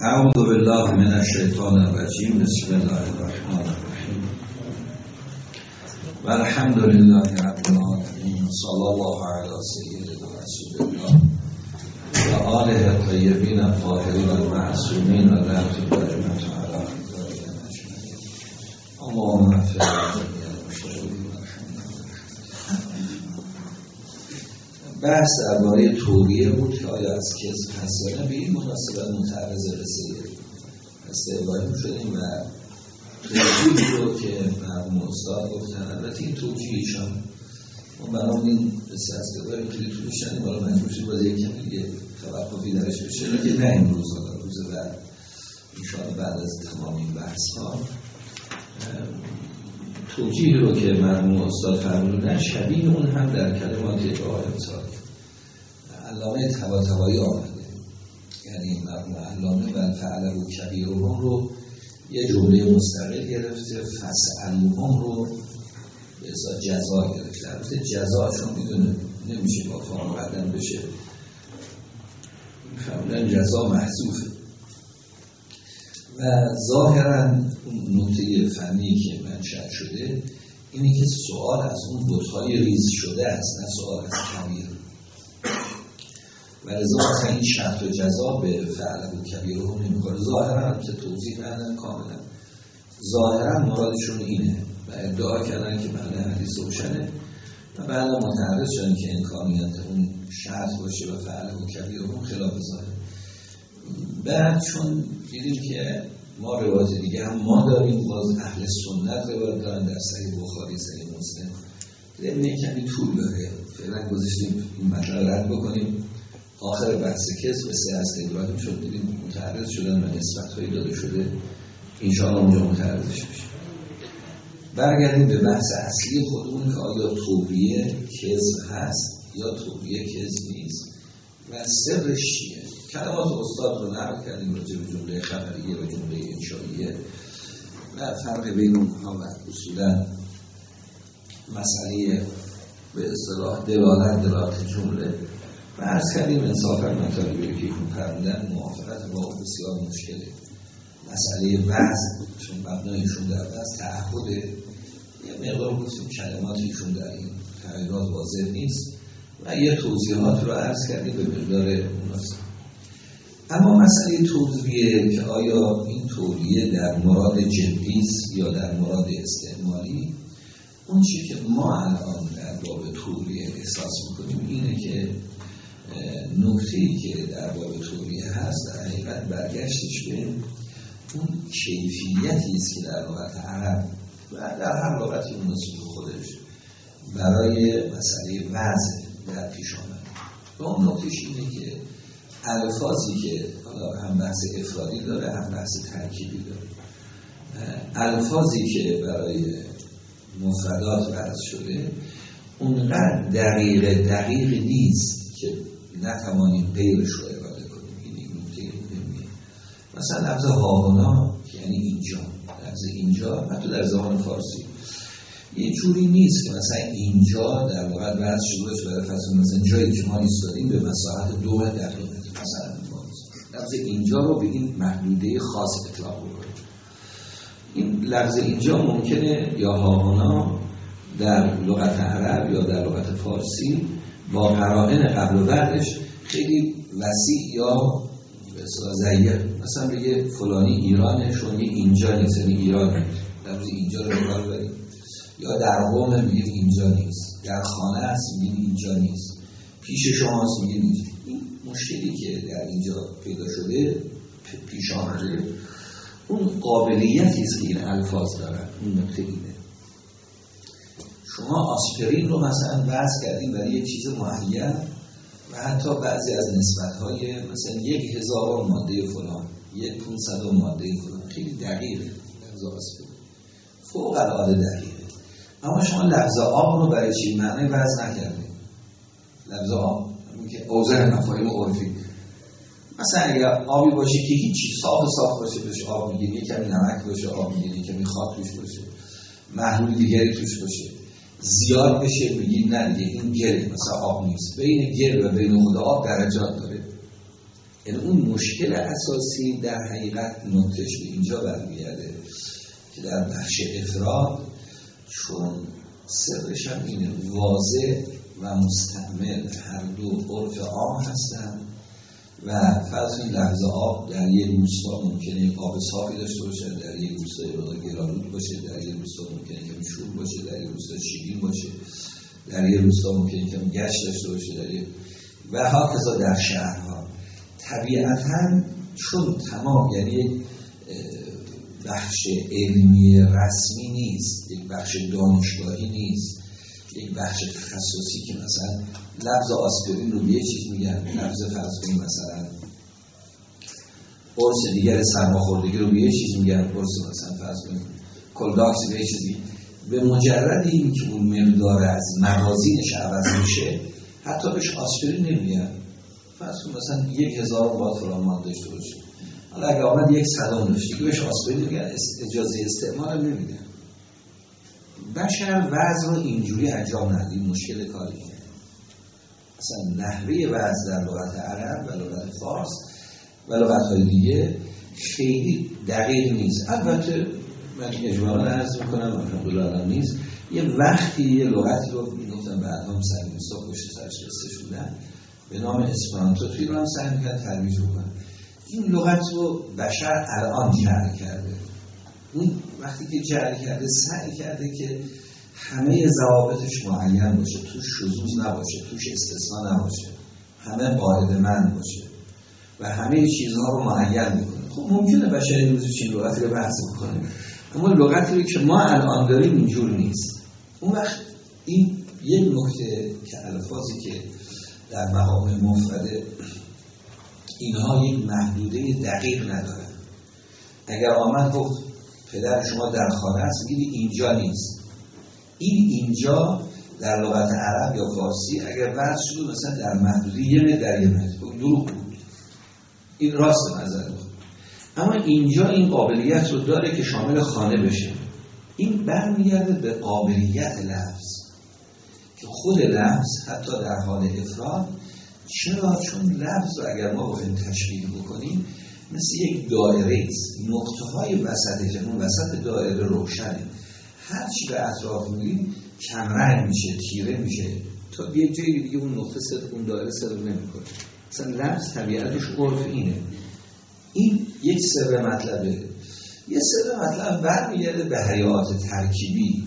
اعوذ بالله من الشیطان الرجیم. بسم الله الرحمن الرحیم. و الحمد لله رب العالمین. صلی الله علی سیدنا رسول الله و آله الطیبین الطاهرین المعصومین و رحمت الله تعالی علیهم اجمعین. اللهم اغفر لنا بحث درباره توبیه بود که آیا از کذب هست یا نه. به این مناسبت متعرض رسیده استقبال شدیم و توجیهی رو که مرحوم استاد گفتن، البته این توجیهشان ما برام این قصه از قباری کلی طولش شدیم، بالا مجبور شدیم باز یک کمی دیگه توقفی درش بشه، که نه این روز بعد انشاءالله بعد از تمام این بحث ها توجیه رو که مرحوم استاد فرمودن شبیه اون هم در کلمات آیات علامه طباطبایی آمده. یعنی مرحوم علامه و فعله کبیرهم رو یه جمله مستقل گرفته، فسألوهم رو به اصلا جزا گرفته. البته جزا چون میدونه نمیشه با فا مقدم بشه، فرمودن جزا محذوفه. و ظاهرا اون نکته فنی که منشأ شده اینه که سوال از اون بت‌های ریز شده است، نه سوال از کبیر. و لذا مثلا این شرط و جزا به فعل کبیر رو نمی‌کنه. ظاهرا هم که توضیح ندادن کاملا، ظاهرا مرادشون اینه و ادعا کردن که معنی حدیث روشنه و بعد متعرض شدن که امکانیت اون شرط باشه و فعل کبیر رو خلاف ظاهر. بعد چون دیدیم که ما روایت دیگه هم ما داریم، باز اهل سنت روایت دارن در صحیح بخاری، صحیح مسلم، دیدیم کمی طول داره. فعلا گذاشتیم این مطلب رد بکنیم. آخر بحث کذب مثل از ابراهیم شد، دیدیم متعرض شدن و نسبت‌هایی داده شده، انشاءالله اونجا متعرضش بشیم. برگردیم به بحث اصلی خودمون که آیا توبیه کذب هست یا توبیه کذب نیست و سرش چیه. کلمات استاد رو نقل کردیم راجع به جمله خبریه و جمله انشائیه و فرق بین اونها و اصولا مسئله به اصطلاح دلالت جمله و عرض کردیم انصافا مطالبی که ایشون فرمودن موافقت با بسیار مشکله. مسئله وعظ چون مبنایشون در وعظ تعهده، یه مقدار گفتیم کلمات ایشون در این تغییرات واضح نیست و یه توضیحات رو عرض کردیم به مقدار مناسب. اما مسئله توبیه که آیا این توبیه در مراد جدی است یا در مراد استعمالی، اون چی که ما الان در باب توبیه احساس میکنیم اینه که نکته‌ای که در باب توبیه هست در حقیقت برگشتش به اون کیفیتی است که در لغت عرب و در هر لغتی مناسب خودش برای مسئله وضع در پیش آمد. و اون نکتهش اینه که الفاظی که حالا هم بحث افرادی داره هم بحث ترکیبی داره، الفاظی که برای مفردات وضع شده اونقدر دقیق نیست که نتوانیم غیرش رو اراده کنیم. این نکته مهمیه. مثلا لفظ هاهنا یعنی اینجا، لفظ اینجا حتی در زبان فارسی یه جوری نیست که مثلا اینجا در واقع وضع شده باشه برای فصل مثلا جایی که ما ایستادیم به مساحت 2 دقیقه مثلا لفظ اینجا رو به این محدوده خاص اطلاق بکنیم. این لفظ اینجا ممکنه یا هاهنا در لغت عرب یا در لغت فارسی با قرائن قبل و بعدش خیلی وسیع یا به اصطلاح ضیق، مثلا بگه فلانی ایرانه، شما اینجا نیست، یعنی ایران لفظ اینجا رو بکار بریم. یا در قوم میگه اینجا نیست، در خانه است میگه اینجا نیست، پیش شماست میگه اینجا. این مشکلی که در اینجا پیدا شده پیش آمده اون قابلیتی است که این الفاظ دارن. اون نکته اینه. شما آسپرین رو مثلا وضع کردین برای یک چیز معین و حتی بعضی از نسبت‌های مثلا 1000 ماده فلان، 500 ماده فلان، خیلی دقیقه لفظ آسپرین، فوق العاده دقیقه. اما شما لفظ آب رو برای چی معنی وضع نکردین؟ لفظ آب همون که اوضاع مفاهیم عرفی، مثلا اگر آبی باشه که هیچی صاف باشه بهش آب میگه، یک کمی نمک باشه آب میگه، یک کمی خاک توش باشه، محلول دیگری توش باشه، زیاد بشه میگی نه دیگه این گل مثلا آب نیست. بین گل و بین خود آب درجات داره. یعنی اون مشکل اساسی در حقیقت نکتهش به اینجا برمیگرده که در بخش افراد چون سرش هم اینه واضح و مستعمل هر دو عرف عام هستن و فرض کنید لفظ آب در یک روستا ممکنه آب صافی داشته باشه، در یک روستا گلالود باشه، در یک روستا ممکنه که شور باشه، در یک روستا شیرین باشه، در یک روستا ممکنه که گشت داشته باشه، در یک و هاکذا در شهرها. طبیعتاً چون تمام یعنی یک بخش علمی رسمی نیست، یک بخش دانشگاهی نیست، یک بخش تخصصی که مثلا لفظ آسپرین رو به یه چیز میگن، لفظ فرض کنیم مثلا قرص دیگر سرماخوردگی رو به یه چیز میگن، قرص مثلا فرض کنیم کلداکس به یه چیزی. به مجرد این که اون مقدار از موازینش عوض میشه حتی بهش آسپرین نمیگن. فرض کنیم مثلا 1000 باد فلان ماده داشته باشه، حالا اگه آمد 100 داشته که بهش آسپرین میگن، اجازه استعمال هم نمیدن. بشر وضع رو اینجوری انجام ندید، مشکل کاری اصلا نحوه وضع در لغت عرب و لغت فارس و لغت‌های دیگه خیلی دقیق نیست. البته من اجمالا عرض میکنم الحمدلله نیست، یه وقتی یه لغتی رو میگفتن بعد هم سرمیستا پشت سرش رسته شدن به نام اسپرانتو توی ایران سعی میکنن ترویج بکنن. این لغت رو بشر الان جعل کرده. اون وقتی که جعل کرده سعی کرده که همه ضوابطش معین باشه، توش شذوذ نباشه، توش استثناء نباشه، همه قاعده‌مند باشه و همه چیزها رو معین میکنه. خب ممکنه بشر امروز چین لغتی رو بحث بکنه، اما لغتی رو که ما الان داریم اینجور نیست. اون وقت این یک نکته که الفاظی که در مقام مفرده اینها یک محدوده دقیق ندارن. اگر آمد گفت پدر شما در خانه است، میگید اینجا نیست. این اینجا در لغت عرب یا فارسی اگر وضع شد مثلا در محدوده 1 متر در 1 متر دروغ بود، این راست نظر بود. اما اینجا این قابلیت رو داره که شامل خانه بشه. این برمیگرده به قابلیت لفظ که خود لفظ حتی در حال افراد، چرا؟ چون لفظ رو اگر ما بخوایم تشبیه بکنیم مثل یک دایره است، نقطه های وسطه که اون وسط دایره روشنه، هر چی به اطراف می‌بینیم کمرنگ میشه، تیره میشه، تا به یک جایی دیگه اون نقطه صدق اون دایره صدق نمی‌کنه. مثلا لفظ طبیعتش عرف اینه. این یک سر مطلبه. یه سر مطلب برمیگرده به حیات ترکیبی.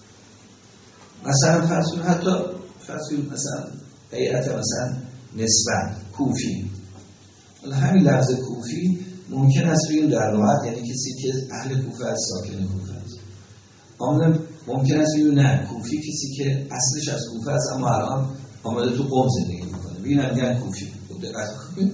مثلا فرض کنید حتی فرض کنید مثلا هیئت مثلا نسبت کوفی، حالا همین لفظ کوفی ممکن است بگیم در لغت یعنی کسی که اهل کوفه است، ساکن کوفه است. اما ممکن است بگیم نه، کوفی کسی که اصلش از کوفه است اما الان آمده تو قم زندگی میکنه، ببینن میگن کوفی. خب دقت کنید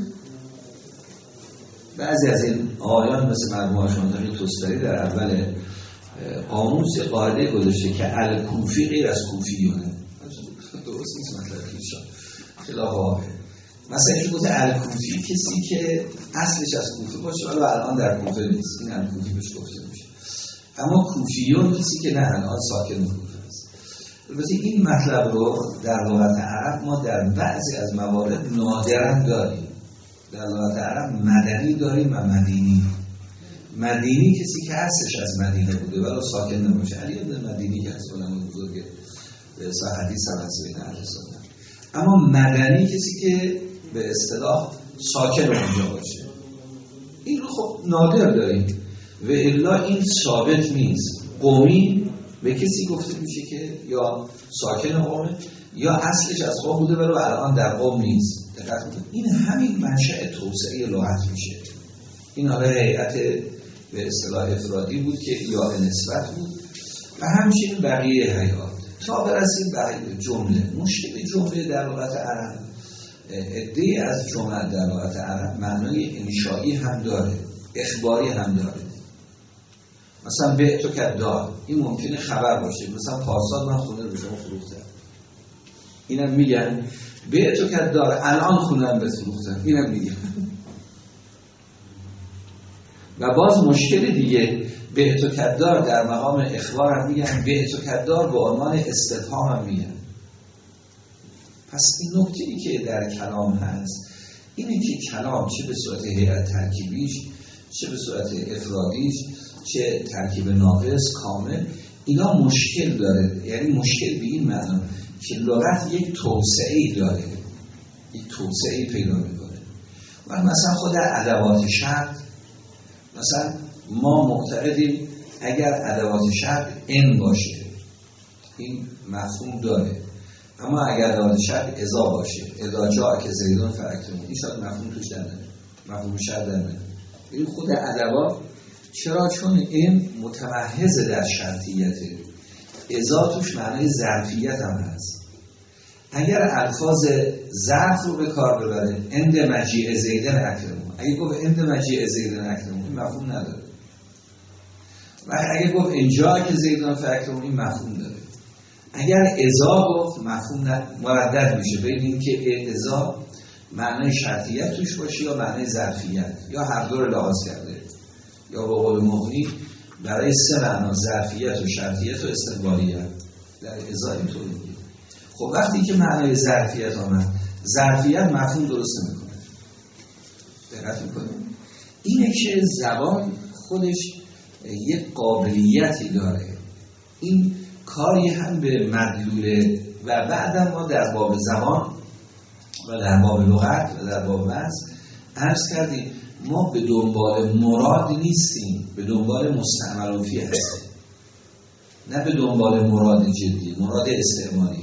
بعضی از این آیان مثل مرحوم آشاندانی توستری در اول قاموس قاعده گذاشته که الکوفی غیر از کوفیونه. درست نیست مطلب ایشان، خلاف واقع. مثلا اینکه گفته الکوفی کسی که اصلش از کوفه باشه ولی الان در کوفه نیست، این الکوفی بهش گفته میشه. اما کوفیون کسی که نه الان ساکن کوفه است. البته این مطلب رو در لغت عرب ما در بعضی از موارد نادرا داریم. در لغت عرب مدنی داریم و مدینی. مدینی کسی که اصلش از مدینه بوده ولی ساکن نمیشه. علی بن مدینی که از علمای بزرگ به اصطلاح حدیث هم هست بین اهل سنت. اما مدنی کسی که به اصطلاح ساکن اونجا باشه. این رو خب نادر داریم و الا این ثابت نیست. قومی به کسی گفته میشه که یا ساکن قومه یا اصلش از قوم بوده ولی الان در قوم نیست. این همین منشأ توسعه لغت میشه. این حالا هیئت به اصطلاح افرادی بود که یا نسبت بود و همچنین بقیه هیئات تا برسیم به جمله. مشکل جمله در لغت عرب، عده‌ای از جمله در لغت عرب معنای انشایی هم داره، اخباری هم داره. مثلا بعت و کدار، این ممکنه خبر باشه. مثلا پارسال من خونه رو به شما فروختم، اینم میگن بعت و کدار، الان خونه رو فروختم، اینم میگن. و باز مشکل دیگه، بعت و کدار در مقام اخبار هم میگن، بعت و کدار به عنوان استفهام هم میگن. پس این نکته‌ای که در کلام هست اینه که کلام چه به صورت هیئت ترکیبیش، چه به صورت افرادیش، چه ترکیب ناقص کامل، اینا مشکل داره. یعنی مشکل به این معنا که لغت یک توسعه‌ای داره، یک توسعه‌ای پیدا میکنه. و مثلا خود ادوات شرط، مثلا ما معتقدیم اگر ادوات شرط ان باشه این مفهوم داره، اما اگر ادوات شرط اذا باشه، اذا جاء که زیدون فاکرمون، این شاید مفهوم توش در نمیاد، مفهوم شرط در نمیاد. این خود ادوات چرا؟ چون این متمحض در شرطیته، اذا توش معنای ظرفیت هم هست. اگر الفاظ ظرف رو به کار ببره، عند مجیء زیدن اکرمون، اگه گفت عند مجیء زیدن اکرمون این مفهوم نداره. و اگه گفت انجا که زیدان فاکرمون این مفهوم داره. اگر اذا گفت مفهوم مردد میشه بین این که اذا معنای شرطیت توش باشه یا معنای ظرفیت، یا هر دو رو لحاظ کرده، یا به قول مغنی برای سه معنا ظرفیت و شرطیت و استقبالیت در اذا اینطور میگه. خب وقتی که معنای ظرفیت آمد، ظرفیت مفهوم درست نمیکنه. دقت میکنیم اینه که زبان خودش یک قابلیتی داره، این کاری هم به مدلوله. و بعدم ما در باب زبان و در باب لغت و در باب وضع عرض کردیم ما به دنبال مراد نیستیم، به دنبال مستعمل فی هستیم، نه به دنبال مراد جدی، مراد استعمالی.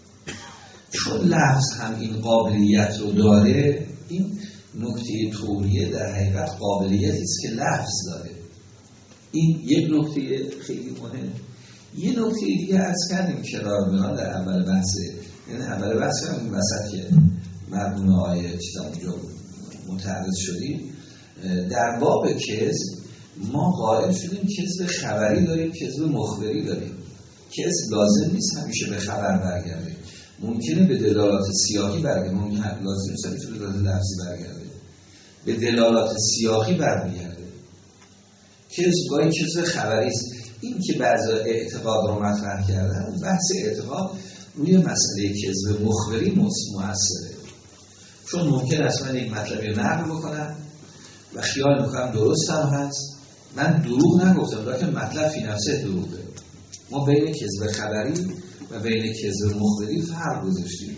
چون لفظ هم این قابلیت رو داره، این نکته توریه در حقیقت قابلیتی است که لفظ داره. این یک نکته خیلی مهم. یه نکته دیگه عرض کردیم که راه در اول بحثه، یعنی اول بحث هم این وسط که مرمون آیه چیزا اونجا متعرض شدیم، در باب کذب ما قائل شدیم کذب خبری داریم، کذب مخبری داریم. کذب لازم نیست همیشه به خبر برگرده، ممکنه به دلالات سیاقی برگرده، ممکنه لازم نیست همیشه به دلالات لفظی برگرده، به دلالات سیاقی برمیگرده. کذب گاهی کذب خبری است. این که بعضی اعتقاد رو مطرح کردن، بحث اعتقاد روی مسئله کذب مخبری مؤثره، چون ممکن است من یک مطلبی نقل بکنم و خیال میکنم درست هم هست، من دروغ نگفتم لیکن مطلب فی نفسه دروغه. ما بین کذب خبری و بین کذب مخبری فرق گذاشتیم.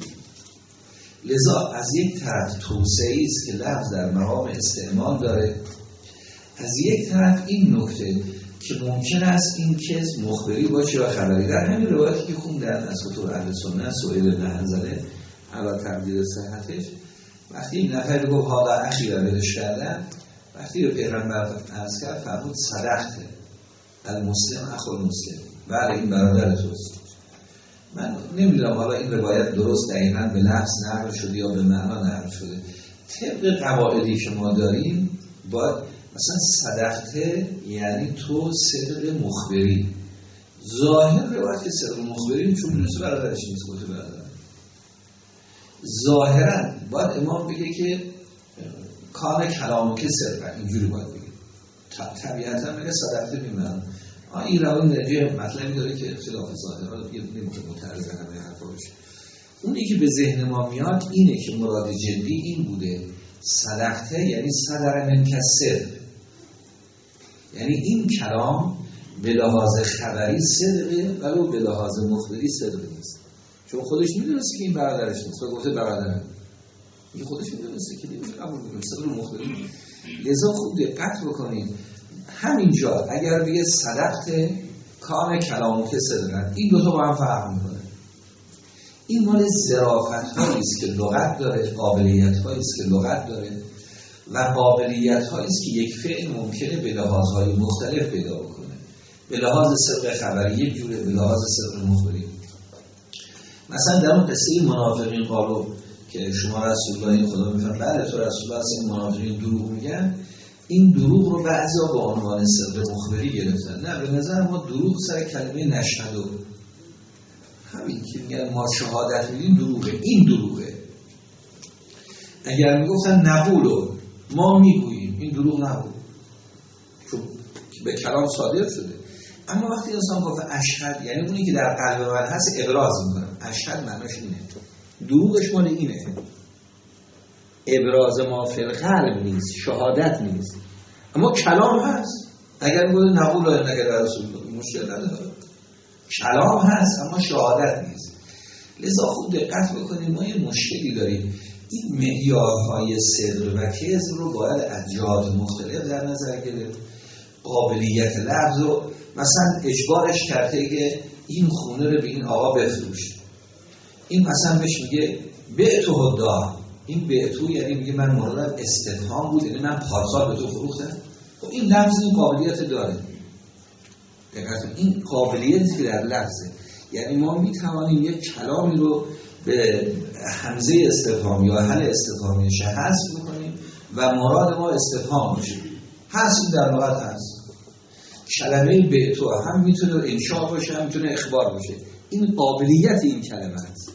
لذا از یک طرف توسعه‌ای است که لفظ در مقام استعمال داره، از یک طرف این نکته که ممکن است این کذب مخبری باشه یا خبری. در همین روایتی که خوندن از کتب اهل سنت، سهیل بن حنظله علی تردید صحتش، وقتی این نفر گفت هادا اخی را بدش کردن، وقتی به پیغمبر عرض کرد فرمود صدقته المسلم اخو المسلم، بله این برادر توست. من نمیدونم حالا این روایت درست دقیقاً به لفظ نقل شده یا به معنا نقل شده. طبق قواعدی که ما داریم باید مثلا صدقته یعنی تو صدق مخبری، ظاهر روایت که صدق مخبری چون نیست برادرش نیست، گفته برادر. ظاهرا باید امام بگه که کار کلامو که صدقه، اینجوری باید بگه. طبیعتا بگه صدقته میمونم. این روایت درجه مطلبی داره که خلاف ظاهر رو نمیتونه متعرض همه حرفا باشه. اونی که به ذهن ما میاد اینه که مراد جدی این بوده صدقته یعنی صدر من کسر، یعنی این کلام به لحاظ خبری صدقه ولو به لحاظ مخبری صدقه نیست، چون خودش میدونسته که این برادرش نیست و گفته برادرم، این خودش میدونسته که نمیشه قبول کنه صدق مخبری. لذا خوب دقت بکنید همینجا اگر بگه صدقته کام کلامو که صدقه، این دو تا با هم فرق میکنه. این مال ظرافت هایی است که لغت داره، قابلیت هایی است که لغت داره و قابلیت هایی است که یک فعل ممکنه به لحاظ های مختلف پیدا بکنه. به لحاظ صدق خبری یک جوره، به لحاظ صدق مخبری. مثلا در اون قصه منافقین قالو که شما رسول الله خدا میفرمایند بله تو رسول الله این منافقین دروغ میگن، این دروغ رو بعضیا به عنوان صدق مخبری گرفتن. نه، به نظر ما دروغ سر کلمه نشهدو، همین که میگن ما شهادت میدیم دروغه، این دروغه. اگر میگفتن نقولو ما میگوییم، این دروغ نبود چون به کلام صادر شده. اما وقتی انسان گفت اشهد، یعنی اونی که در قلب من هست ابراز میکنم، اشهد معناش اینه، دروغش مال اینه. ابراز ما فی القلب نیست، شهادت نیست، اما کلام هست. اگر بگه نقول انک رسول الله مشکل نداره، کلام هست اما شهادت نیست. لذا خوب دقت بکنید، ما یه مشکلی داریم، این معیارهای صدق و کذب رو باید از جهات مختلف در نظر گرفت. قابلیت لفظ رو مثلا اجبارش کرده که این خونه رو به این آقا بفروش، این مثلا بهش میگه بعتو الدار، این بعتو یعنی میگه من مورد استفهام بود، یعنی من پارسال به تو فروختم. خب این لفظ این قابلیت داره، این قابلیتی که در لفظه، یعنی ما میتوانیم یک کلامی رو به همزه استفهام یا حل استفهامیش حذف بکنیم و مراد ما استفهام باشه. هست این در لغت هست. کلمه بعتو هم میتونه انشاء باشه، هم میتونه اخبار باشه. این قابلیت این کلمه هست.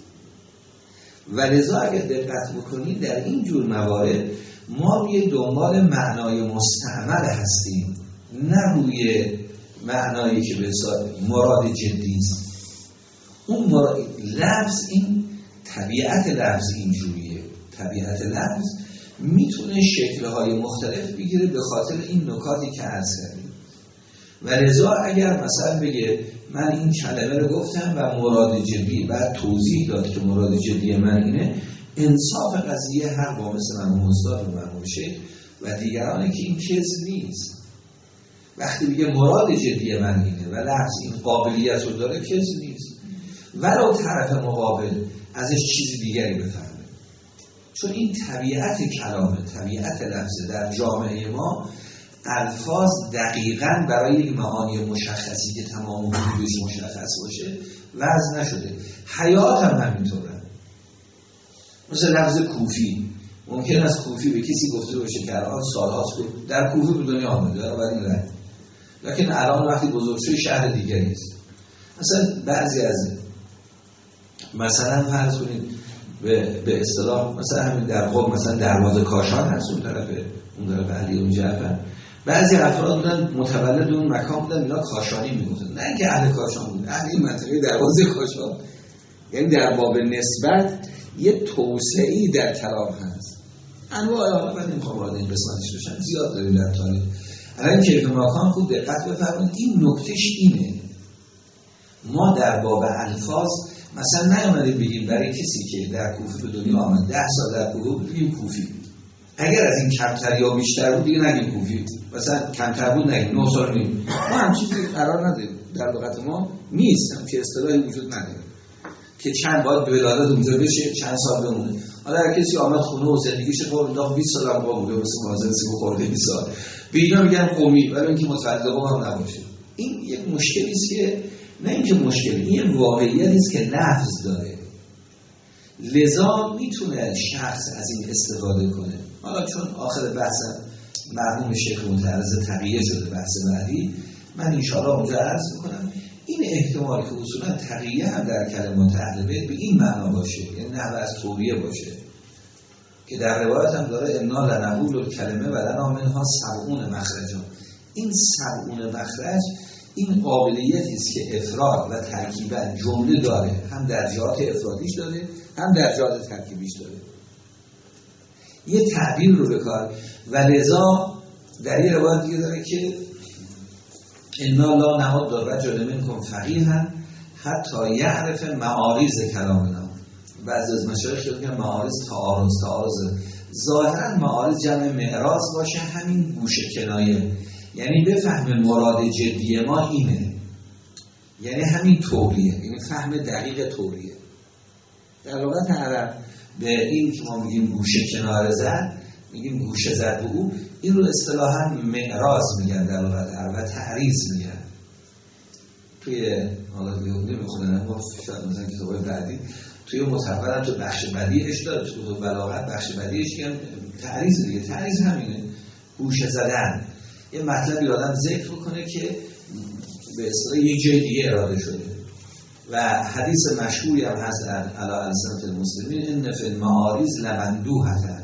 و لذا اگر دقت بکنید در این جور موارد ما روی دنبال معنای مستعمل هستیم، نه روی معنایی که به مراد جدی است. اون لفظ، این طبیعت لفظ اینجوریه. طبیعت لفظ میتونه شکل‌های مختلف بگیره به خاطر این نکاتی که عرض کردیم. و لذا اگر مثلا بگه من این کلمه رو گفتم و مراد جدی، بعد توضیح داد که مراد جدی من اینه، انصاف قضیه حق با مثل مرحوم استاد و مرحوم شیخ و دیگرانه که این کذب نیست. وقتی بگه مراد جدی من اینه و لفظ این قابلیت رو داره، کذب نیست. ولو طرف مقابل ازش چیز دیگری بفهمه، چون این طبیعت کلامه، طبیعت لفظه. در جامعه ما الفاظ دقیقاً برای یک معانی مشخصی که تمام حدودش مشخص باشه وضع نشده. حیات هم همینطوره. مثل لفظ کوفی، ممکن است کوفی به کسی گفته باشه که الان سال‌هاست در کوفی به دنیا آمده و این رد، لکن الان وقتی بزرگ شده شهر دیگری است. مثلا بعضی از مثلا فرض کنید به اصطلاح مثلا همین در قم مثلا دروازه کاشان هست، اون طرف علی اون جعفر، بعضی افراد بودن متولد اون مکان بودن، اینا کاشانی میگفتن، نه اینکه اهل کاشان بود، اهل این منطقه دروازه کاشان. یعنی در باب نسبت یه توسعی در کلام هست. انواع حالا من نمیخوام وارد این قسمتش بشم، زیاد داریم در تاریخ. الان کیف مکان خوب دقت بفرمایید، این نکتهش اینه. ما در باب الفاظ مثلا نیامدیم بگیم برای کسی که در کوفه به دنیا آمد 10 سال در کوفه بود بگیم کوفی. اگر از این کمتر یا بیشتر بود دیگه نگیم کوفی، مثلا کمتر بود نگیم 9 سال نگیم. ما هم چیزی قرار نداریم، در لغت ما نیست، هم که اصطلاحی وجود نداره که چند باید ولادت اونجا بشه، چند سال بمونه. حالا اگر کسی آمد خونه و زندگیش قول داد 20 سال هم قوم بوده، مثل مازن سی خورده 20 سال به اینا میگن قومی، ولی اینکه متولد قوم هم نباشه. این یک مشکلی است که نه اینکه مشکلی، این واقعیتی است که لفظ داره. لذا میتونه شخص از این استفاده کنه. حالا چون آخر بحث مرحوم شیخ متعرض تقیه شده بحث بعدی، من انشاءالله اونجا عرض میکنم این احتمال که اصولا تقیه هم در کلمات اهل بیت به این معنا باشه، یعنی نحوه از توریه باشه که در روایت هم داره انا لنقول الکلمه و لنا منها 70 مخرجا. این 70 مخرج این قابلیتی است که افراد و ترکیبا جمله داره، هم در جهات افرادیش داره هم در جهات ترکیبیش داره. یه تعبیر رو بکار و لذا در یه روایت دیگه داره که انا لا نهاد الرجل منکم فقیها حتی یعرف معارض کلامنا. بعضی از مشایخ میگن معارض تعارض ظاهرا معارض جمع معراض باشه، همین گوشه کنایه، یعنی بفهم مراد جدی ما اینه، یعنی همین توریه، یعنی فهم دقیق توریه. در لغت عرب به این که ما میگیم گوشه کنار زد، میگیم گوشه زد به او، این رو اصطلاحاً معراض میگن در لغت عرب و تعریض میگن. توی حالا نمیخونن اما شاید مثلا کتابای بعدی توی متفرم تو بخش بدیعش داره، تو بلاغت بخش بدیعش میگن تعریض دیگه. تعریض همینه، گوشه زدن، یه مطلبی آدم ذکر کنه که به اصطلاح یه جای دیگه اراده شده. و حدیث مشهوری هم هست علی السنت المسلمین ان فی المعارض لمندوحه.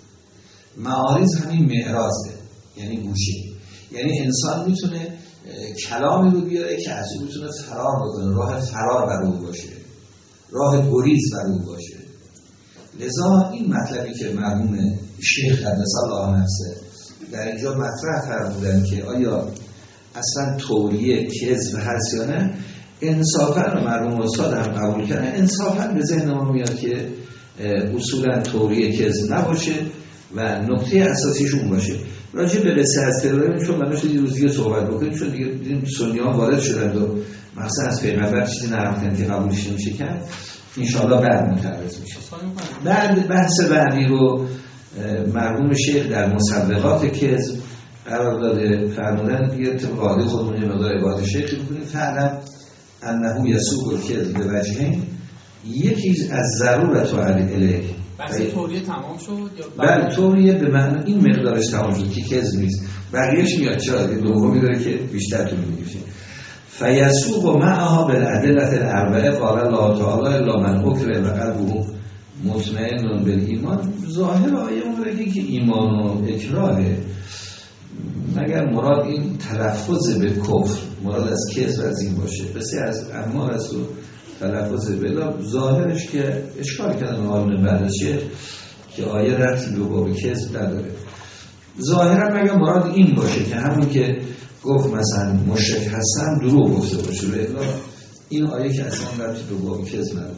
معارض همین معراضه، یعنی گوشه، یعنی انسان میتونه کلامی رو بیاره که از اون میتونه فرار بکنه، راه فرار بر او باشه، راه گریز بر او باشه. لذا این مطلبی که مرحوم شیخ قدس الله نفسه در اینجا مطرح فرمودن که آیا اصلا توریه کذب هست یا نه، انصافا مرحوم استاد هم قبول کردن، انصافا به ذهن ما میاد که اصولا توریه کذب نباشه و نقطه اساسیشون باشه. راجع به قصه از ترور چون منوش دیروز دیگه صحبت بکنیم، چون دیگه دیدیم سنیان وارد شدند و مثلا از پیغمبر چیزی نرفتن که قبولش نمیشه کرد، انشاءالله بعد متعرض میشه. بعد بحث بعدی رو مرحوم شیخ در مسبقات کذب قرار داده، فرمودن دیگه طبق عادی خودمون یه مقدار عبارت شیخی بکنیم. فعلا انه یسوق الکذب به وجهین، یکی از ضرورت و الیه. بحث توریه تمام شد یا بله توریه به معنی این مقدارش تمام شد که کذب نیست، بقیه‌اش میاد چرا دومی داره که بیشتر طول می‌کشه. فیسوق معها بالادله الاربعه قال الله تعالی الا من اکره و قلبه مطمئن بالایمان. ظاهر آیه میگه که ایمان و اکراهه، مگر مراد این تلفظ به کفر، مراد از کذب از این باشه، بسیار از اما از تلفظ به ظاهرش که اشکال کردن آیون بعدشه که آیه رفتی به باب کذب نداره. ظاهرا مگر مراد این باشه که همون که گفت مثلا مشرک هستن دروغ گفته باشه، به اطلاع این آیه که اصلا رفتی به باب کذب نداره.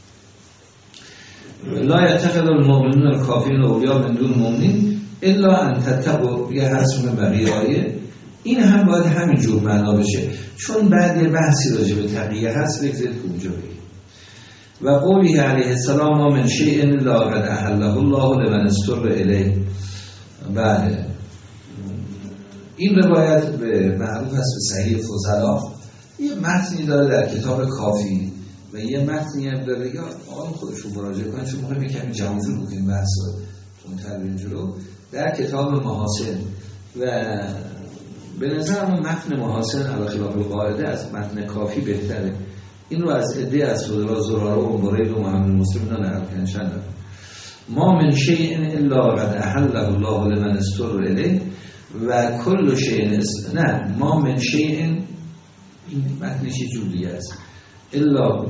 لا یتخذ المؤمنون الکافرین اولیاء من دون المؤمنین الا ان تتقوا، یه حسن بقیه آیه این هم باید همین جور معنا بشه، چون بعد یه بحثی راجع به تقیه هست بگذارید که اونجا بگیم. و قولی علیه السلام ما من شیء الا قد احله الله لمن استر الیه. بله این روایت به معروف است به صحیح فضلا، یه متنی داره در کتاب کافی و یه متنی هم داره، یا آن خودشون مراجعه کنن چون مهم کمی جمع‌جور بکنیم بحث رو اون تبیین جلو، در کتاب محاسن. و به نظر من متن محاسن علی خلاف القاعده از متن کافی بهتره. این رو از عده از فضلا زراره و برید و محمد مسلم اینا نقل کردن چند دفعه. ما من شیء الا قد احله الله لمن استر الیه و کل شیء نه ما من شیء، این متنش یه جور دیگه است، الا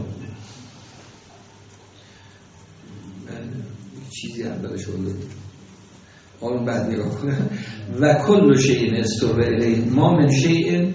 چیزی هم برای شده آن بعد نگاه کنم و کل شیء استر الیه ما من شیء،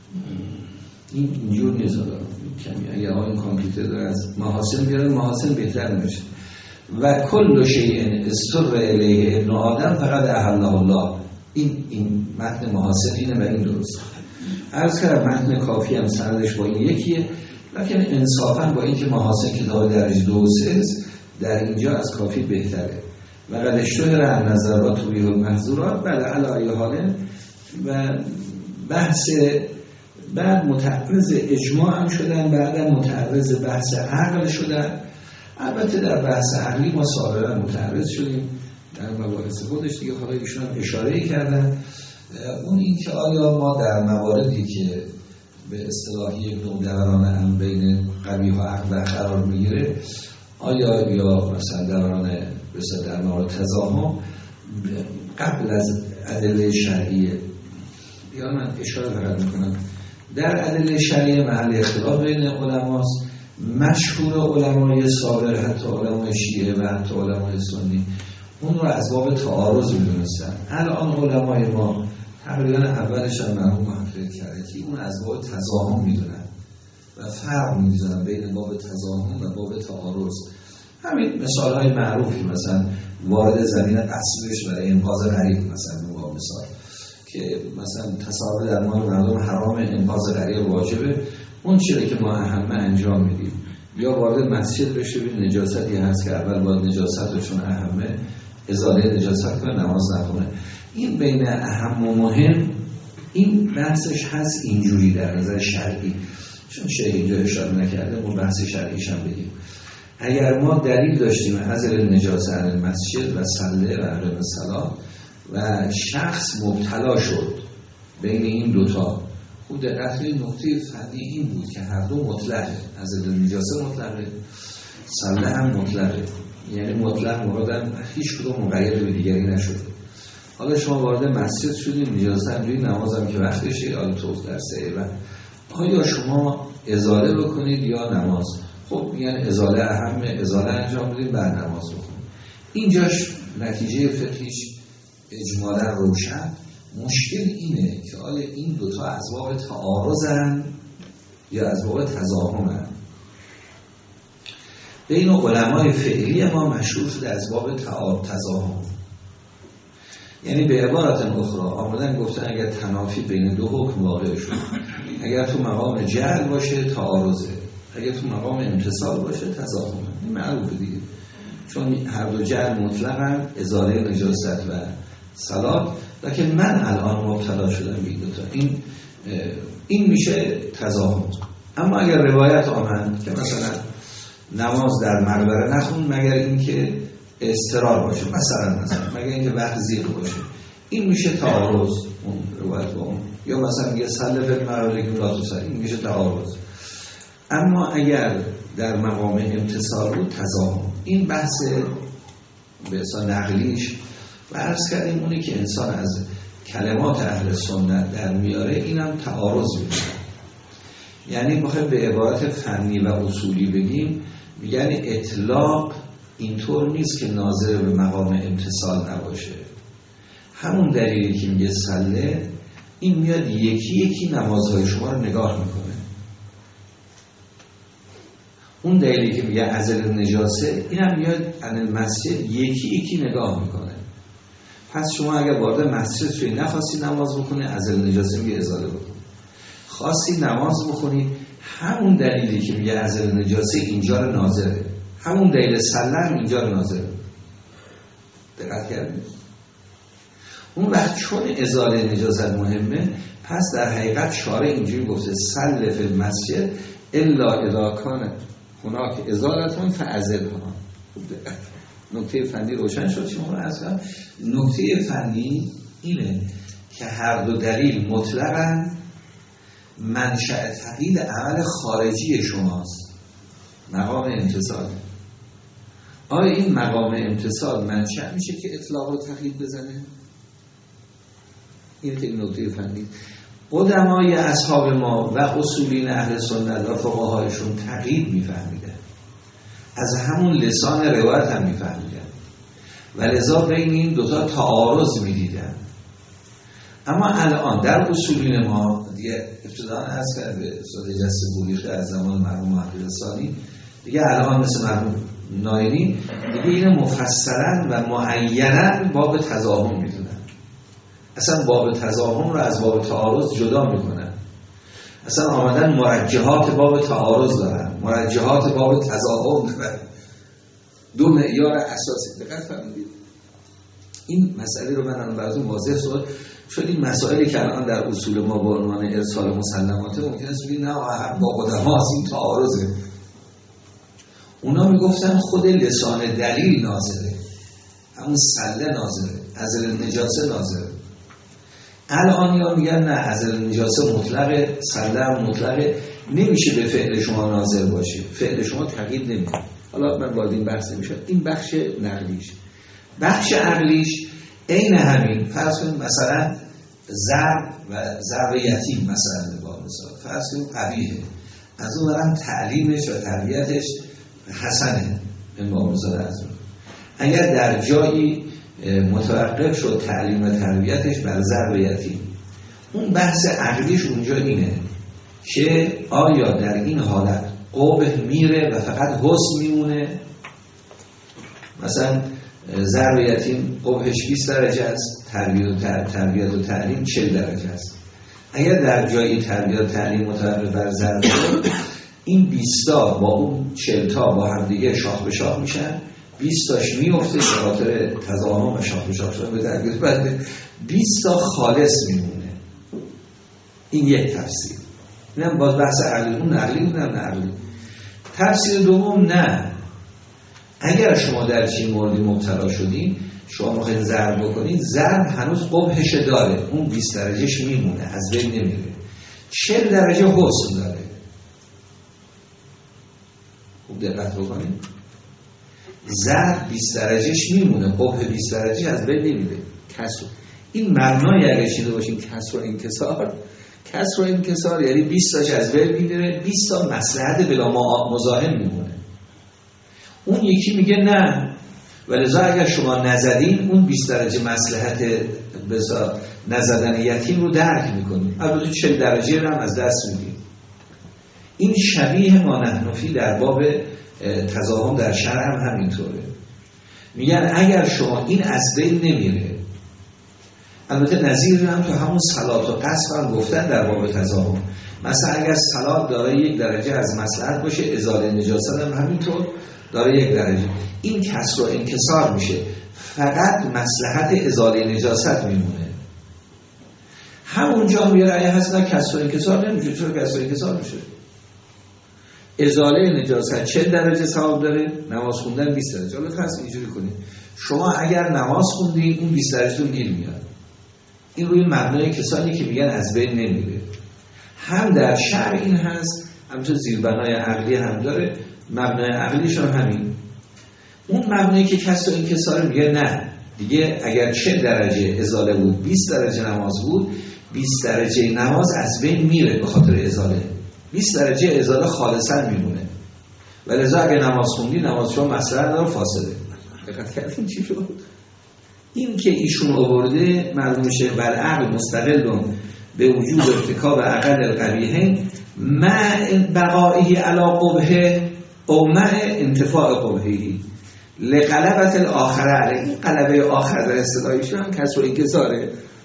اینجور نیست کمی اگه آن کامپیوتر داره از محاسن بیاره محاسن بهتر نمیشه. و کل شیء استر الیه ابن آدم فقط احله الله، این متن محاسن اینه و این درست. عرض کردم متن کافی هم سندش با این یکیه، لکن انصافا با این که محاسن کتاب درجه 2 و 3 در اینجا از کافی بهتره. و قد اشتهر عن نظرات و المحظورات بله علی حاله. و بحث بعد متعرض اجماع هم شدن، بعد متعرض بحث عقل شدن. البته در بحث عقلی ما سابقا متعرض شدیم در مباحث خودش دیگه، حالا ایشون هم اشاره کردن اون این که آیا ما در مواردی که به اصطلاح یک نوع دوران هم بین قبیح و عقل قرار میگیره، آیا یا مثلا دوران مثلا در مورد تضاهم قبل از ادله شرعیه، یا من اشاره فقط میکنم در ادله شرعیه محل اختلاف بین علماست. مشهور علمای سابق حتی علمای شیعه و حتی علمای سنی اون رو از باب تعارض می‌دونستن. الان علمای ما تقریبا اولش هم مرحوم محقق کرکی اون از باب تضاهم می‌دونن و فرق می‌ذارن بین باب تضاهم و باب تعارض. همین مثال‌های معروفی مثلا وارد زمین قصدش برای انقاذ غریق، مثلا موقع مثال که مثلا تصاحب در مال مردم حرام، انقاذ غریق واجبه، اون چیزی که ما اهمه انجام میدیم. یا وارد مسجد بشه ببین نجاستی هست که اول باید نجاست رو چون اهمه ازاله نجاست کنه نماز نخونه. این بین اهم و مهم این بحثش هست اینجوری در نظر شرعی، چون شیخ اینجا اشاره نکرده اون بحث شرعیش هم بگیم. اگر ما دلیل داشتیم عزل نجاست عن مسجد و صله و اقیم الصلاة و شخص مبتلا شد بین این دوتا، خود دقت کنید نقطه فنی این بود که هر دو مطلقه، عزل نجاسه مطلقه، صله هم مطلقه، یعنی مطلق مرادم هیچ کدوم مقید به دیگری نشده. حالا شما وارد مسجد شدید نجاسه هم جوی نمازم که وقتشه حالا توضیح در سه و آیا شما ازاله بکنید یا نماز؟ خب یعنی ازاله اهمه، ازاله انجام بدید بعد نماز بکنید. اینجاش نتیجه فقهیش اجمالا روشن. مشکل اینه که آیا این دوتا از باب تعارضن یا از باب تضاهمن. بین علمای فعلی ما مشهور شده از باب تضاهم. یعنی به عبارت اخرى آمدن گفتن اگر تنافی بین دو حکم واقع شد، اگر تو مقام جعل باشه تعارضه، اگر تو مقام امتصال باشه تضاهمه. این معروفه دیگه، چون هر دو جعل مطلقاً ازاله نجاست و صلات. لکن من الان مبتلا شدم به این دوتا، این میشه تضاهم. اما اگر روایت آمد که مثلا نماز در مقبره نخون مگر اینکه اضطرار باشه، مثلا مگر اینکه وقت زیغ باشه، این میشه تعارض. اون روایت با اون، یا مثلا میگه صلی فی المقبره که لا تصلی، این میشه تعارض. اما اگر در مقام امتصال بود تضاهم. این بحث به اصلا نقلیش و عرض کردیم اونی که انسان از کلمات اهل سنت در میاره، اینم تعارض میشه. یعنی بخوایم به عبارت فنی و اصولی بگیم، میگن اطلاق اینطور نیست که ناظر به مقام امتصال نباشه. همون دلیلی که میگه صله، این میاد یکی یکی نمازهای شما رو نگاه میکنه. اون دلیلی که میگه عزل نجاسه، اینم میاد عن المسجد یکی یکی نگاه میکنه. پس شما اگر وارد مسجد شوی نخواستی نماز بکنه، عزل نجاسه میگه ازاله بکن. خواستی نماز بخونی، همون دلیلی که میگه عزل نجاسه اینجا رو ناظره، همون دلیل سلم اینجا رو ناظره. دقت کردید؟ اون وقت چون ازاله نجاست مهمه، پس در حقیقت شارع اینجوری گفته سل فی المسجد الا اذا کان هناک ازالتون فعزلها. نکته فنی روشن شد. شما اصلا نکته فنی اینه که هر دو دلیل مطلقاً منشأ تقیید عمل خارجی شماست، مقام امتصال. آیا این مقام امتصال منشأ میشه که اطلاق رو تقیید بزنه؟ این خیلی نکته فنی. قدمای اصحاب ما و اصولین اهل سنت و فقهایشون تقیید میفهمیدن، از همون لسان روایت هم میفهمیدن و لذا بین این دوتا تعارض میدیدن. اما الان در اصولین ما دیگه ابتداً عرض کرد به استاد جست بوریخته از زمان مرحوم محقق ثانی، دیگه الان مثل مرحوم ناینی دیگه این مفصلاً و معیناً باب تضاهم میدونن. اصلا باب تضاهم رو از باب تعارض جدا میکنن. اصلا آمدن مرجحات باب تعارض دارن، مرجحات باب تضاهم دارن. دو معیار اساسی. دقت فرمودید؟ این مسئله رو من الان براتون واضح شد. چون این مسائلی که الان در اصول ما با عنوان ارسال مسلمات ممکن است بگید نه با قدماست، این تعارضه. اونا میگفتن خود لسان دلیل ناظره، همون سله ناظره، عزل نجاسه ناظره. الان یا میگن نه عزل نجاسه مطلقه، سله هم مطلقه، نمیشه به فعل شما ناظر باشه، فعل شما تقیید نمیشه. حالا من وارد این بحث نمیشم. این بخش نقلیش. بخش عقلیش این همین. فرض کنیم مثلا ضرب یتیم مثلا با مثال فرض کنیم قبیحه، از اون برم تعلیمش و تربیتش حسنه. این با مثال از اون اگر در جایی متوقف شد تعلیم و تربیتش بر ضرب یتیم، اون بحث عقلیش اونجا اینه که آیا در این حالت قبح میره و فقط حسن میمونه. مثلا ضرب یتیم قبحش 20 درجه است، تربیت و تعلیم 40 درجه است. اگر در جایی تربیت و تعلیم متوقف بر ضرب شد، این 20 تا با اون 40 تا با هم دیگه شاخ به شاخ میشن، 20 تاش میفته به خاطر تضاهم و شاخ به شاخ شدن به درگیر بنده، 20 تا خالص میمونه. این یک تفسیر. اینم باز بحث عقلی، اون نقلی اونم نقلی. تفسیر دوم نه، اگر شما در چین موردی مبتلا شدین، شما میخواید ضرب بکنید، ضرب هنوز قبحش داره، اون 20 درجهش میمونه، از بین نمیره. 40 درجه حسن داره. خوب دقت بکنید، ضرب 20 درجهش میمونه، قبح 20 درجه از بین نمیره. کسر، این مبنای اگه شیده باشین کسر و انکسار، کسر و انکسار یعنی 20 تاش از بین میره، 20 تا مصلحت بلا مزاحم میمونه. اون یکی میگه نه، ولذا اگر شما نزدین اون 20 درجه مصلحت نزدن یتیم رو درک میکنید، البته 40 درجه رو هم از دست میدید. این شبیه ما نحنفی در باب تضاهم در شرع هم همینطوره. میگن اگر شما این از بین نمیره، البته نظیر هم تو همون صلات و قصد هم گفتن در باب تضاهم، مثلا اگر صلات داره 1 درجه از مصلحت باشه، ازاله نجاست هم همینطور داره 1 درجه، این کسر و انکسار میشه، فقط مصلحت ازاله نجاست میمونه. همونجا میره ای هست نه کسر و انکسار نمیشه. چرا کسر و انکسار میشه؟ ازاله نجاست 40 درجه ثواب داره، نماز خوندن 20 درجه. حالا فرض اینجوری کنید شما اگر نماز خوندین اون 20 درجه رو گیر میاد. این روی مبنای کسانی که میگن از بین نمیره. هم در شرع این هست، همینطور زیربنای عقلی هم داره، مبنای عقلیش هم همین. اون مبنایی که کسر و انکسار میگه نه دیگه، اگر 40 درجه ازاله بود 20 درجه نماز بود، 20 درجه نماز از بین میره به خاطر ازاله، 20 درجه ازاله خالصا میمونه. ولذا اگه نماز خوندی نماز شما مصلحت داره فاسده. دقت کردین چی شد؟ این که ایشون آورده معلوم میشه بر عقل مستقل به وجود ارتکاب عقل القبیحین مع بقائه علی قبحه او مع انتفاع قبحه لقلبت الاخره علیه. این قلبه آخر در اصطلاحش هم کسر و انکساره.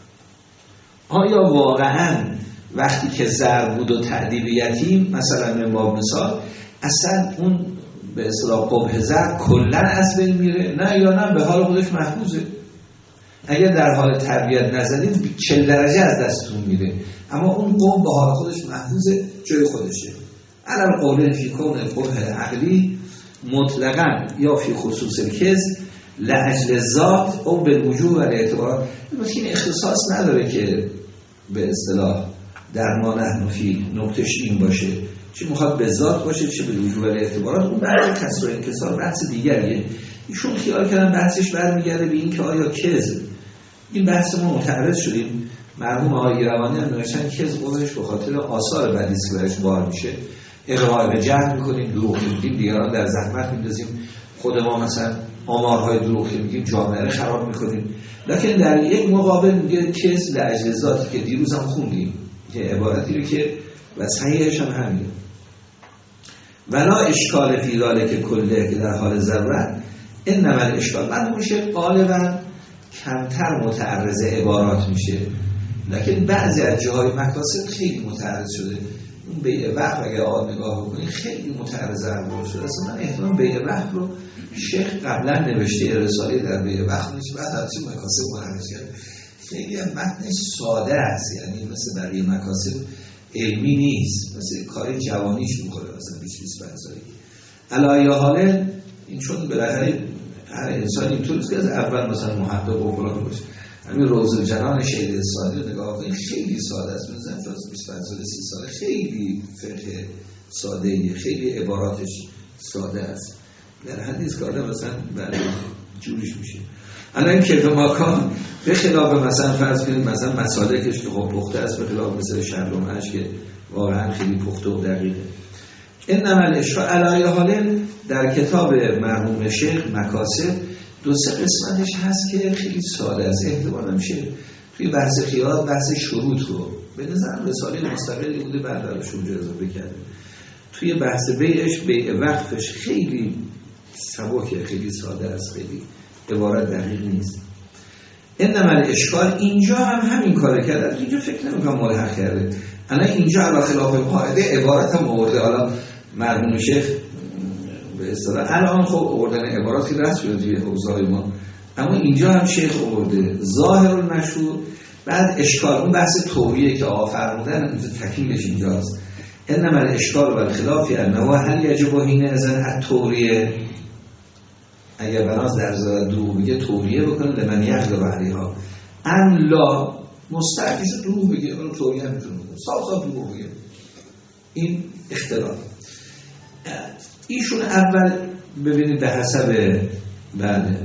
آیا واقعا وقتی که ضرب بود و تعدیب یتیم مثلا من باب مثال اصلا اون به اصطلاح قبح ضرب کلا از بین میره؟ نه یا نه به حال خودش محفوظه. اگر در حال تربیت نزدید 40 درجه از دستتون میره، اما اون قبح به حال خودش محفوظه، جای خودشه. علل قوله فی کون قبح عقلی مطلقاً یا فی خصوص الکذب لاجل ذات او بالوجوه و الاعتبارات. این اختصاص نداره که به اصطلاح در ما نحنفی نکتهش این باشه، چه میخواد به ذات باشه چه به وجوه و الاعتبارات. اون بحث کسر و انکسار بحث دیگریه. ایشون خیال کردن بحثش برمیگرده به این که آیا کذب، این بحث ما متعرض شدیم، مرحوم آقای ایروانی هم نوشتن کذب قولش به خاطر آثار بدی که برش بار میشه، اقرار به جهل میکنیم، دروغ میگیم، دیگران در زحمت میندازیم، خود ما مثلا آمارهای دروغی میگیم، جامعه رو خراب میکنیم. لکن در یک مقابل میگه کذب لاجل ذاتی که دیروز هم خوندیم که عبارتی رو که و صحیحش هم همین ولا اشکال فی ذالک کله که در حال ضرورت انما الاشکال من میشه غالبا کمتر متعرض عبارات میشه، لکن بعضی از جاهای مکاسب خیلی متعرض شده. اون بیع وقت اگر آن نگاه بکنید خیلی متعرض عبارات شده. اصلا من احتمال بیع وقت رو شیخ قبلا نوشته رساله در بیع وقت نیست، بعد از این مکاسب متعرض کرده. خیلی متنش ساده است، یعنی مثل بقیه مکاسب علمی نیست، مثل کاری جوانیش میخوره مثلا 20-25 سالی. علایه حاله این چون بالاخره هر انسان اینطوریست که از اول مثلا محقق و فلان باشه. همین روز الجنان شهید ساده رو نگاه کنید خیلی ساده است، مثلا تا 25 سال 30 سال خیلی فقه ساده‌ای، خیلی عباراتش ساده است. در حدیث که آدم مثلا برای جوریش میشه. الان که ماکان به خلاف مثلا فرض کنید مثلا مسالکش که خب پخته است، به خلاف مثلا شرلومش که واقعا خیلی پخته و دقیقه. انما الاشکال علایه حال در کتاب مرحوم شیخ مکاسب 2-3 قسمتش هست که خیلی ساده است. احتمالاً میشه توی بحث خیال بحث شروط رو به نظر رساله مستقلی بوده بعد براش اونجا اضافه کرده. توی بحث بیعش بیع وقفش خیلی سبکه، خیلی ساده است، خیلی عبارت دقیق نیست. انما الاشکال اینجا هم همین کار کرده. اینجا فکر نمی‌کنم ملحق کرده. الان اینجا علی خلاف قاعده عبارت هم آورده. حالا مرحوم شیخ به اصطلاح الان خب آوردن عباراتی رد شده توی اوضاع ما، اما اینجا هم شیخ آورده ظاهر المشهور. بعد اشکال اون بحث توریه که آقا فرمودن اینجا تکمیلش اینجاست. انما الاشکال و الخلاف انه هل یجب حین اذن التوریه، اگر بناس در زاد دروغ بگه توریه بکنه لمن یغلب علیها ام لا مستحقیش دروغ بگه، اون توریه هم میتونه بکنه صاف دروغ بگه. این اختلاف. ایشون اول ببینید به حسب بله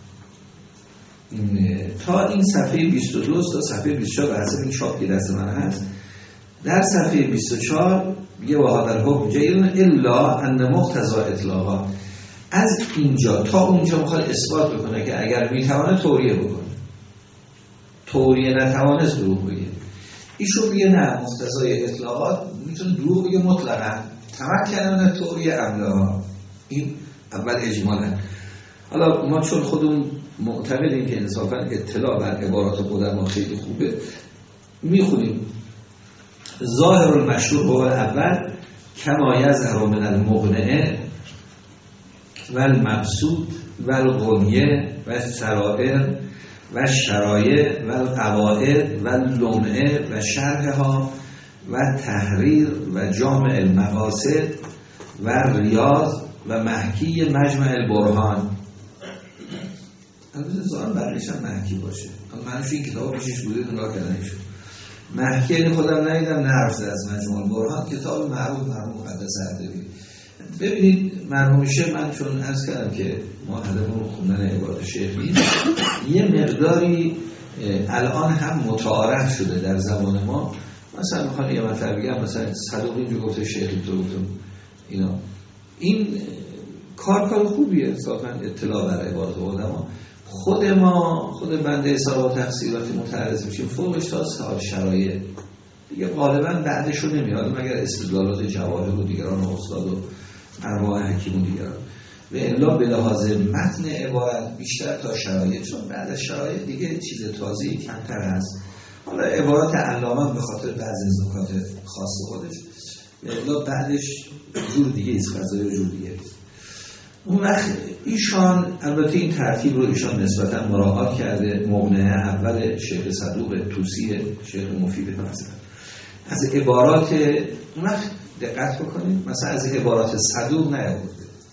تا این صفحه 22 تا صفحه 24 به حسب این چاپ که دست من هست، در صفحه 24 میگه و هذا الحکم جیرون الا ان مقتضا اطلاقا، از اینجا تا اونجا میخواد اثبات بکنه که اگر میتوانه توریه بکنه، توریه نتوانست دروغ بگه. ایشون میگه نه، مقتضای اطلاقات میتونه دروغ بگه مطلقاً، تمکن من توریه املا. این اول اجمالا. حالا ما چون خودمون معتقدیم که انصافا اطلاع بر عبارات قدما خیلی خوبه، میخونیم ظاهر المشهور هو الاول کما یظهر من المقنعه و المبسوط و الغنیه و السرائر و الشرایع و القواعد و اللمعه و شرحها و تحریر و جامع المقاصد و ریاض و محکی مجمع البرهان. البته ظاهر بقیش هم محکی باشه، منش این کتاب پیشش بوده نگاه کردن ایشون. محکی یعنی خودم ندیدم، نرفته از مجموع البرهان، کتاب معروف مرحوم مقدس اردبیلی. ببینید مرحوم شیخ، من چون عرض کردم که ما هدفمون خوندن عبارات شیخی، یه مقداری الان هم متعارف شده در زمان ما. مثلا میخوام یه مطلب بگم، مثلا صدوق اینجا گفته شیخی تو گفتم اینا، این کار خوبیه انصافا اطلاع بر عبارات علما. خود بنده حساب و تقصیراتی متعرض میشیم فوقش تا صاحب شرایع دیگه غالبا بعدشو نمیاد، مگر استدلالات جواهر و دیگران و استاد و ارواح حکیم و دیگران، و الا به لحاظ متن عبارت بیشتر تا شرایع، چون بعد از شرایع دیگه چیز تازه‌ای کمتر هست. حالا عبارات علامه به خاطر بعضی از نکات خاص خودش، و الا بعدش جور دیگه ایست، قضایی جور دیگه ایست. اون وقت ایشان البته این ترتیب رو ایشان نسبتا مراعات کرده. مقنعه اول شیخ صدوق توسی شیخ مفید مثلا از عبارات، اون وقت دقت بکنید، مثلا از عبارات صدوق نیاورده،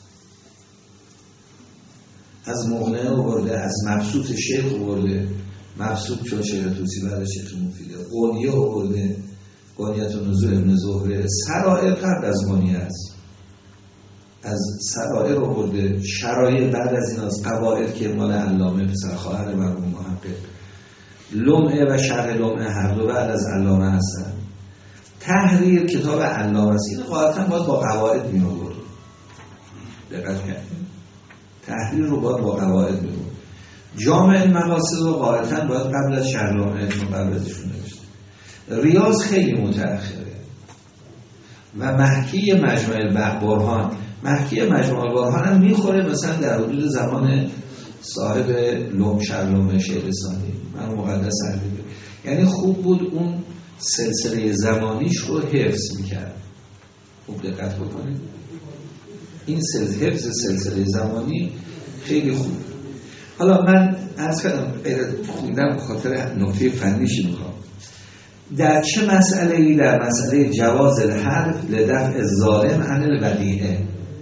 از مقنعه آورده، از مبسوط شیخ آورده، مبسوط چون شیخ توسی بعد شیخ مفیده، قونیه آورده، قونیت و نزول ابن زهره، سرائر قبل از قونیه است، از سرائر آورده، شرایع بعد از این، از قواعد که مال علامه پسر خواهر مرحوم محقق، لمعه و شرح لمعه هر دو بعد از علامه هستن، تحریر کتاب علامه است، این قاعدتا باید با قواعد می آورد. دقت کردیم، تحریر رو باید با قواعد می آورد. جامع مقاصد رو قاعدتا باید قبل از شرح لمعه، چون قبل ازشون نوشته. ریاض خیلی متأخره. و محکی مجمع البرهان، محکی مجمع البرهان هم میخوره مثلا در حدود زمان صاحب شرح شیخ ثانی من مقدس اردبیلی. یعنی خوب بود اون سلسله زمانیش رو حفظ میکرد. خوب دقت بکنید، این حفظ سلسله زمانی خیلی خوب. حالا من عرض کردم خوندم خاطر نکته فنیشی میخوام. در چه مسئله‌ای؟ در مسئله جواز الحرف لدفع الظالم عن الودیعه.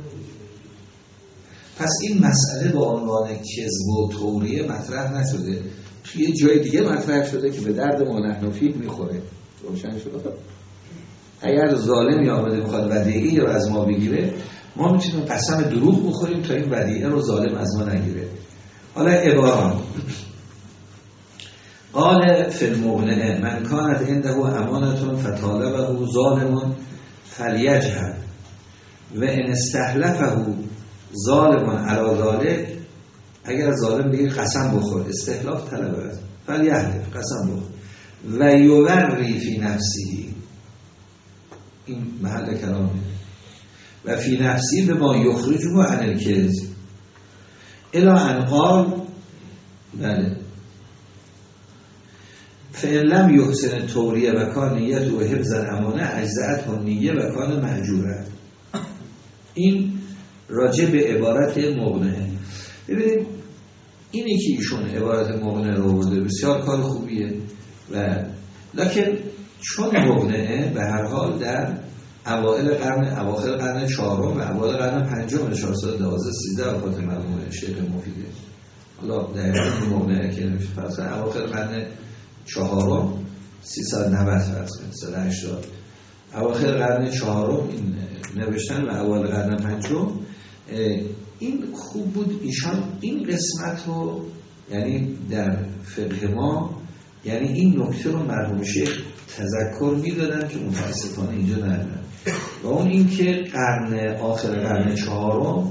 پس این مسئله با عنوان کذب و توریه مطرح نشده، توی جای دیگه مطرح شده که به درد ما نحن فیه میخوره. روشن شد؟ اگر ظالمی آمده میخواد ودیعی رو از ما بگیره، ما میتونیم قسم دروغ بخوریم تا این ودیعه رو ظالم از ما نگیره. حالا عبارات قال فی المغنعه من کانت عنده امانة فطالبه ظالم فلیجهل و ان استحلفه ظالم علی ذلک، اگر ظالم بگه قسم بخور، استحلاف طلبه فلیحلف، قسم بخور، و یوری فی نفسی، این محل کلامه، و فی نفسی به ما یخرجه عن الکذب الی ان قال بله فإن لم يحسن توریه و کان نیت و حفظ الامانه اجزأته نیه و کان مهجوره. این راجع به عبارت مغنعه. ببینید اینی که ایشون عبارت مغنعه رو آورده بسیار کار خوبیه، و لکن چون مغنعه به هر حال در اواخر قرن چهارم و اوایل قرن پنجم 412 13 وفات مرحوم شیخ مفیده. حالا دقیقاً مغنعه که نمیشه فرض کنید اواخر قرن چهارم 390 فرض کنید 380 اواخر قرن چهارم این نوشتن و اوایل قرن پنجم. این خوب بود ایشان این قسمت رو، یعنی در فقه ما، یعنی این نکته رو مرحوم شیخ تذکر میدادن که متاسفانه اینجا ندارن، و اون این که آخر قرن چهارم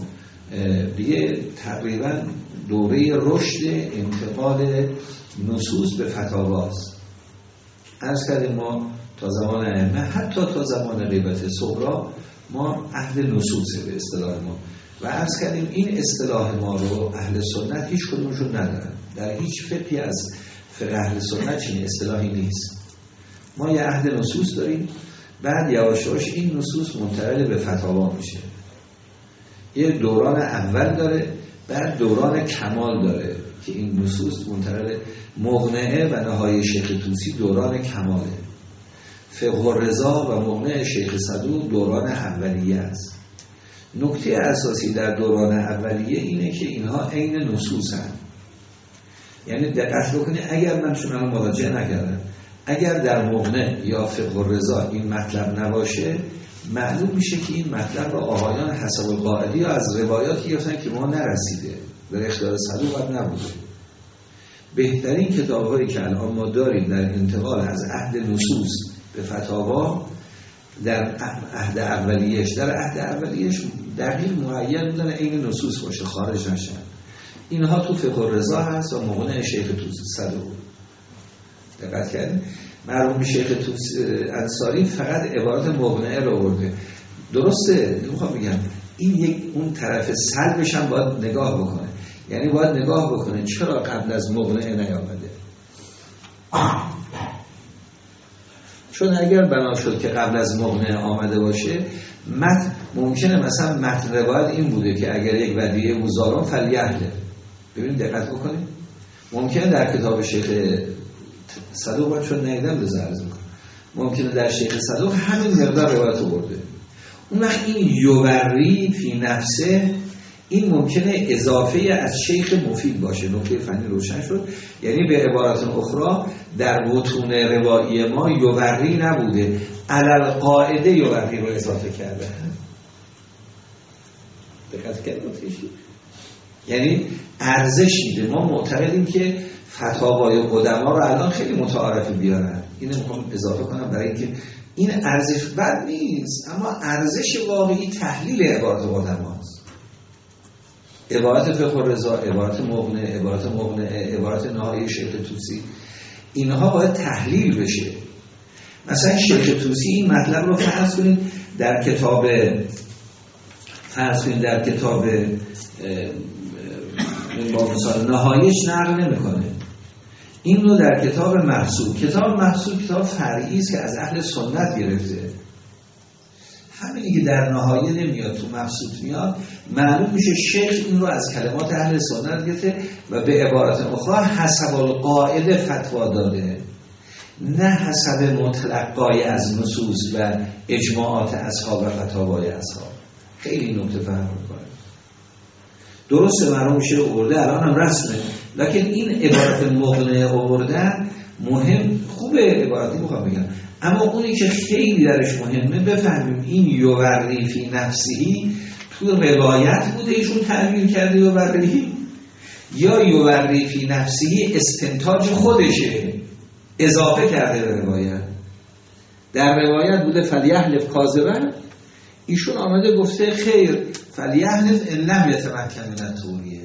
دیگه تقریبا دوره رشد انتقال نصوص به فتاواست. عرض کردیم ما تا زمان ائمه، حتی تا زمان غیبت صغری، ما اهل نصوصه به اصطلاح ما، و عرض کردیم این اصطلاح ما رو اهل سنت هیچ کدومشون ندارن. در هیچ فقهی از فقه اهل سنت چنین اصطلاحی نیست. ما یه اهل نصوص داریم، بعد یواش یواش این نصوص منتقل به فتاوا میشه. یه دوران اول داره، بعد دوران کمال داره که این نصوص منتقل. مغنعه و نهایه شیخ طوسی دوران کماله. فقه الرضا و مغنعه شیخ صدوق دوران اولیه است. نکته اساسی در دوران اولیه اینه که اینها عین نصوص هستند. یعنی دقت بکنید، اگر من چون الان مراجعه نکردم، اگر در مغنع یا فقه الرضا این مطلب نباشه، معلوم میشه که این مطلب را آقایان حسب القاعده یا از روایاتی گرفتن که ما نرسیده، در اختیار صدوق نبوده. بهترین کتاب‌هایی که الان ما داریم در انتقال از عهد نصوص به فتاوا در عهد اولیه‌اش، در عهد اولیه‌اش دقیق معین بودن عین نصوص باشه، خارج نشن. اینها تو فقه الرضا هست و مغنع شیخ طوسی صدوق. دقت کردید؟ مرحوم شیخ طوسی انصاری فقط عبارت مغنعه رو آورده. درسته، نمیخوام بگم این یک اون طرف سلبش هم باید نگاه بکنه. یعنی باید نگاه بکنه چرا قبل از مغنعه نیامده. چون اگر بنا شد که قبل از مغنعه آمده باشه، ممکنه مثلا متن روایت این بوده که اگر یک ودیعه مزارم فلیحله. ببینید دقت بکنید، ممکنه در کتاب شیخ صدوق باید چون نیدم بزرز میکنم، ممکنه در شیخ صدوق همین مقدار روایت برده. اون وقت این یوری فی نفسه، این ممکنه اضافه از شیخ مفید باشه. نکته فنی روشن شد. یعنی به عبارت اخرى در متون روایی ما یوری نبوده، علل قاعده یوری رو اضافه کرده. دقت کردید؟ یعنی ارزشی ده. ما معتقدیم که فتاوای قدما رو الان خیلی متعارف بیارن. اینو میخوام اضافه کنم برای اینکه این ارزش بد نیست، اما ارزش واقعی تحلیل عبارت قدماست. عبارت فقه الرضا، عبارت مغنعه، عبارت نهایه شیخ طوسی، اینها باید تحلیل بشه. مثلا شیخ طوسی این مطلب رو فرض کنید در کتاب با مثال نهایش نقل نمیکنه. این رو در کتاب محصول، کتاب فرعی است که از اهل سنت گرفته. همینی که در نهایه نمیاد تو مبسوط میاد، معلوم میشه شیخ این رو از کلمات اهل سنت گرفته و به عبارت اخرى حسب القاعده فتوا داده، نه حسب متلقای از نصوص و اجماعات اصحاب و فتاوای اصحاب. خیلی نکته فهم میکنه. درسته مرحوم میشه آورده، الان هم رسمه، لکن این عبارت مغنعه آوردن مهم، خوبه عبارتی میخوام بگم، اما اونی که خیلی درش مهمه بفهمیم این یوری فی نفسی تو روایت بوده ایشون تعبیر کرده یوری، یا یوری فی نفسی استنتاج خودشه اضافه کرده به روایت. در روایت بوده فلیحلف کاذبا، ایشون آمده گفته خیر فلیحلف ان لم یتمکن من التوریه.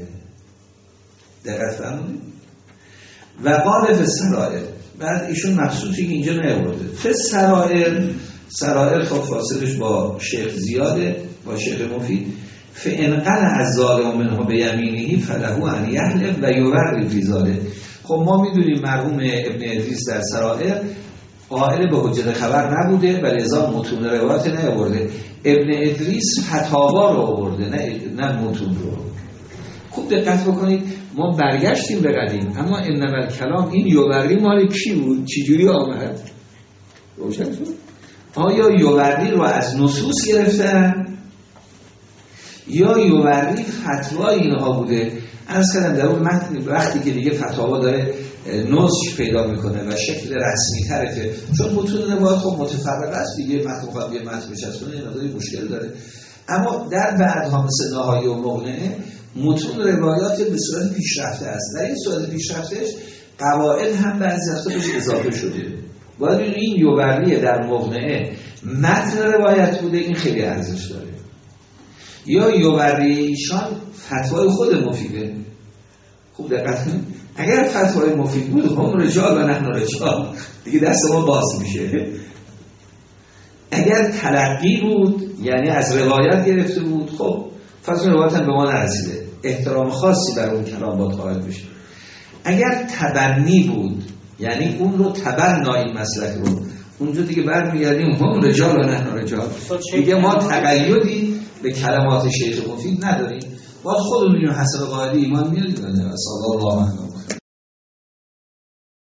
دقت فرمودید؟ و قال فی السرائر، بعد ایشون مقصودی که اینجا نیاورده. فی سرائر خب فاصلش با شیخ زیاده، با شیخ مفید. فان قنع الظالم منه بیمینه فله ان یحلف و یوری فی ذلک. خب ما میدونیم مرحوم ابن ادریس در سرائر قائل به حجت خبر نبوده و لذا متون روایت نیاورده. ابن ادریس فتاوا رو آورده، نه متون رو. خوب دقت بکنید، ما برگشتیم به قدیم، اما انما الکلام این یوری مال کی بود؟ چجوری آمد؟ روشن شد؟ آیا یوری رو از نصوص گرفتن یا یوری فتوای اینها بوده؟ عرض کردم در اون متن وقتی که دیگه فتاوا داره نصش پیدا میکنه و شکل رسمی طرفه، چون متون روایت خب متفرق است دیگه، متن خواهد یه متن بچسبونه این مقداری مشکل داره. اما در بعدها مثل نهایه و مغنعه متون روایات به صورت پیشرفته است. در این صورت پیشرفتش قواعد هم بعضی از خودش اضافه شده. باید این یوریه در مغنعه متن روایت بوده، این خیلی ارزش داره. یا یوبری ایشان فتوای خود مفیده. خوب دقت کنید، اگر فتوای مفید بود هم رجال و نحن رجال دیگه دست ما باز میشه. اگر تلقی بود یعنی از روایت گرفته بود، خب فضل روایت هم به ما نرسیده، احترام خاصی بر اون کلام باید قائل بشه. اگر تبنی بود یعنی اون رو تبنا این مسلک رو، اونجا دیگه برمیگردیم هم رجال و نحن رجال، دیگه ما تقیدی به کلمات شیخ مفید نداریم، باید خودمون حسب قاعده ایمان میاریم. صلی الله علیه و